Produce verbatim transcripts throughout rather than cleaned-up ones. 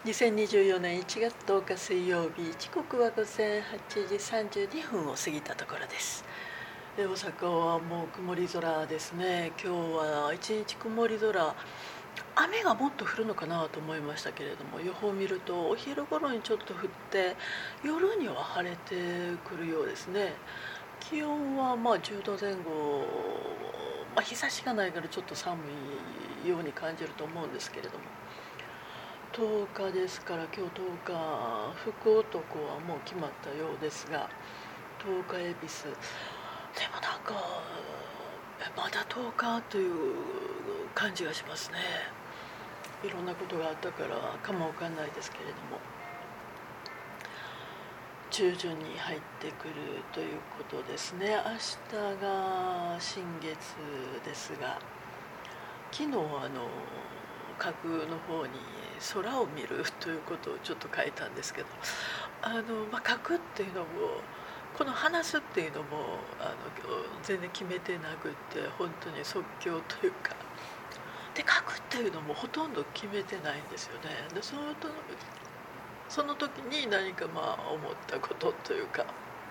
にせんにじゅうよねんいちがつとおか水曜日、時刻は午前はちじさんじゅうにふんを過ぎたところです。で大阪はもう曇り空ですね。今日は一日曇り空、雨がもっと降るのかなと思いましたけれども、予報を見るとお昼頃にちょっと降って夜には晴れてくるようですね。気温はまあじゅうどぜん後、まあ、日差しがないからちょっと寒いように感じると思うんですけれども、とおかですから、今日とおか福男はもう決まったようですが、とおか恵比寿でもなんかまだとおかという感じがしますね。いろんなことがあったからかもわかんないですけれども、中旬に入ってくるということですね。明日が新月ですが、昨日あの架空の方に空を見るということをちょっと書いたんですけど、あの、まあ、書くっていうのもこの話すっていうのもあの全然決めてなくって、本当に即興というかで、書くっていうのもほとんど決めてないんですよね。でそのとその時に何かまあ思ったことというか、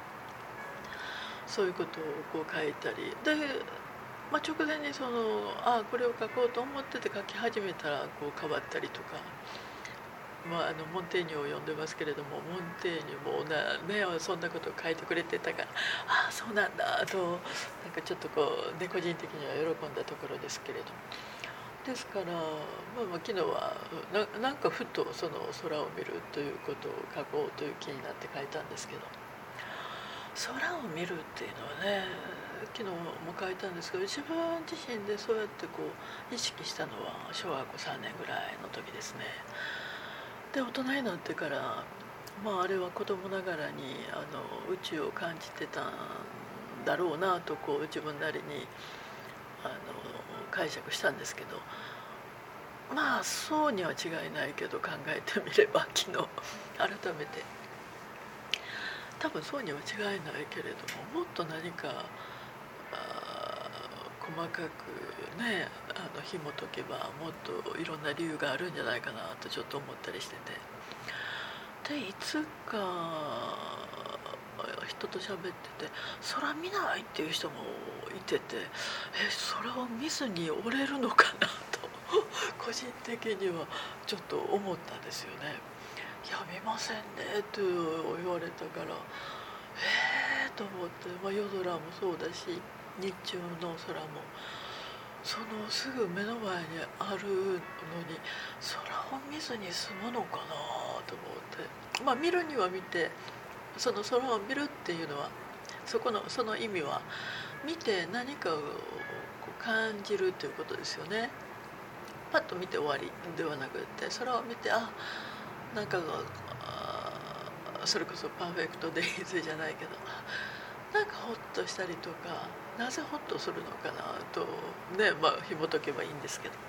そういうことをこう書いたりで、まあ、直前にそのあこれを書こうと思ってて書き始めたらこう変わったりとか、まあ、あのモンテーニュを読んでますけれども、モンテーニュもな、ね、そんなことを書いてくれてたからああそうなんだと、なんかちょっとこうね個人的には喜んだところですけれども、ですから、まあ、まあ昨日は な, なんかふとその空を見るということを書こうという気になって書いたんですけど、空を見るっていうのはね、昨日も書いたんですけど、自分自身でそうやってこう意識したのは小学校さんねんぐらいの時ですね。で大人になってから、まあ、あれは子供ながらにあの宇宙を感じてたんだろうなとこう自分なりにあの解釈したんですけど、まあそうには違いないけど、考えてみれば昨日改めて多分そうには違いないけれども、もっと何かあ細かくねあの紐解けばもっといろんな理由があるんじゃないかなとちょっと思ったりしてて、でいつか人と喋ってて空見ないっていう人もいてて、え空を見ずに折れるのかなと個人的にはちょっと思ったんですよね。いや見ませんねと言われたから、えーと思って、まあ、夜空もそうだし日中の空もそのすぐ目の前にあるのに空を見ずに済むのかなと思って、まあ見るには見て、その空を見るっていうのはそこのその意味は見て何かをこう感じるということですよね。パッと見て終わりではなくて、空を見てあなんかそれこそパーフェクトデイズじゃないけど、なんかホッとしたりとか、なぜホッとするのかなとね、まあ紐解けばいいんですけど、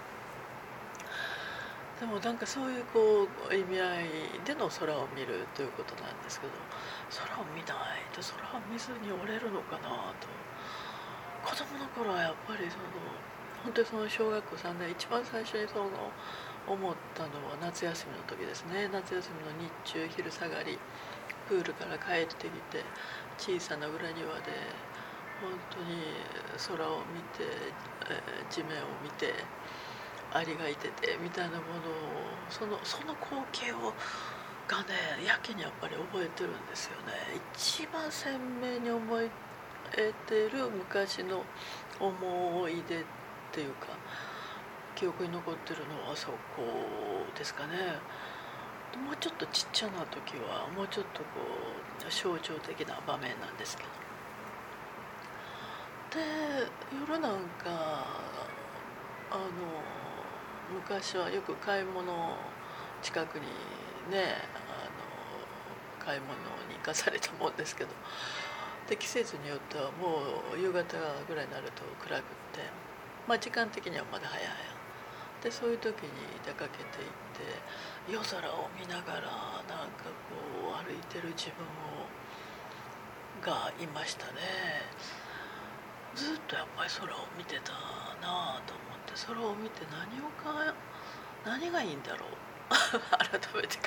でもなんかそういうこう意味合いでの空を見るということなんですけど、空を見ないと空を見ずに折れるのかなと、子供の頃はやっぱりその本当にその小学校さんねん一番最初にその思ったのは夏休みの時ですね。夏休みの日中昼下がりプールから帰ってきて小さな裏庭で本当に空を見て、えー地面を見てアリがいててみたいなものを、そのその光景をがねやけにやっぱり覚えてるんですよね。一番鮮明に思えてる昔の思い出っていうか記憶に残ってるのはそこですかね。もうちょっとちっちゃな時はもうちょっとこう象徴的な場面なんですけど、で夜なんかあの昔はよく買い物近くにねあの買い物に行かされたもんですけど、で季節によってはもう夕方ぐらいになると暗くって、まあ時間的にはまだ早いで、そういう時に出かけていって夜空を見ながらなんかこう歩いてる自分をがいましたね。ずっとやっぱり空を見てたなぁと思って、空を見て何をか何がいいんだろう改めて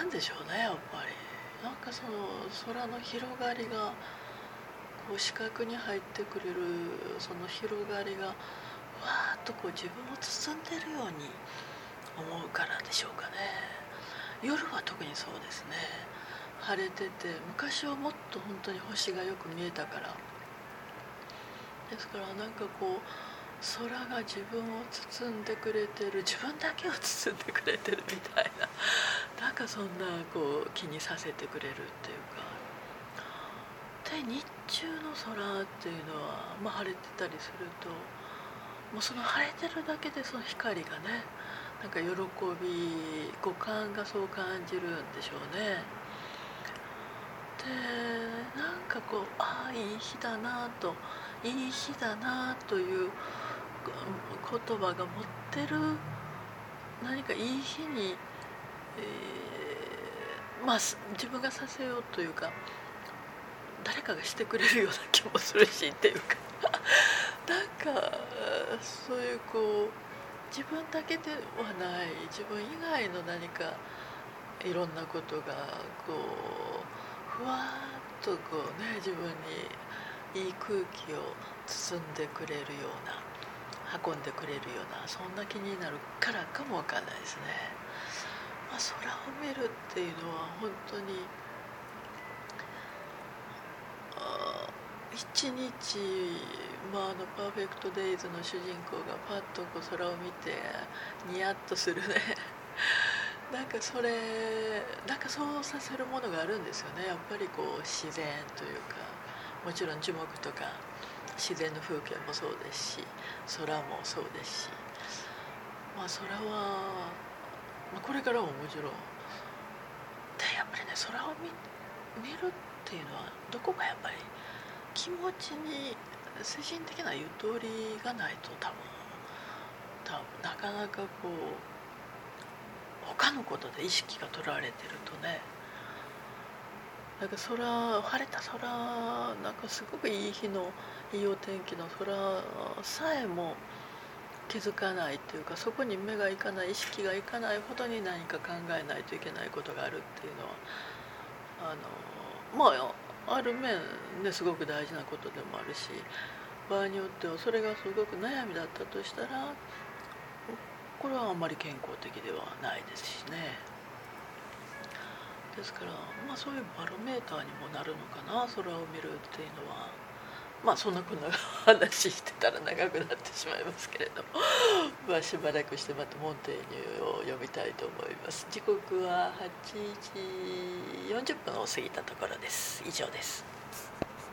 なんでしょうね、やっぱりなんかその空の広がりがこう視覚に入ってくれる、その広がりがわーっとこう自分を包んでるように思うからでしょうかね。夜は特にそうですね。晴れてて、昔はもっと本当に星がよく見えたから、ですからなんかこう空が自分を包んでくれてる、自分だけを包んでくれてるみたいな、なんかそんなこう気にさせてくれるっていうか。で日中の空っていうのは、まあ、晴れてたりすると、もうその晴れてるだけでその光がね、なんか喜び、五感がそう感じるんでしょうね。でなんかこう、ああいい日だなと、いい日だなという言葉が持ってる何かいい日に、えーまあ自分がさせようというか、誰かがしてくれるような気もするしっていうかなんかそういうこう自分だけではない、自分以外の何かいろんなことがこうふわーっとこうね、自分にいい空気を包んでくれるような、運んでくれるような、そんな気になるからかもわかんないですね。まあ、空を見るっていうのは本当に一日、まあ、あのパーフェクトデイズの主人公がパッとこう空を見てニヤッとするねなんかそれなんかそうさせるものがあるんですよね。やっぱりこう自然というか、もちろん樹木とか自然の風景もそうですし、空もそうですし、まあ空は、まあ、これからももちろんで、やっぱりね、空を 見, 見るっていうのはどこかやっぱり気持ちに精神的なゆとりがないと、多分多分なかなかこう他のことで意識が取られてるとね、なんか空、晴れた空、なんかすごくいい日のいいお天気の空さえも気づかないというか、そこに目がいかない、意識がいかないほどに何か考えないといけないことがあるっていうのは、あのまあある面ね、すごく大事なことでもあるし、場合によってはそれがすごく悩みだったとしたら、これはあんまり健康的ではないですしね。ですから、まあ、そういうバロメーターにもなるのかな、空を見るっていうのは。まあそんなこんな話してたら長くなってしまいますけれどもまあしばらくしてまたモンテーニュを読みたいと思います。時刻ははちじよんじゅっぷんを過ぎたところです。以上です。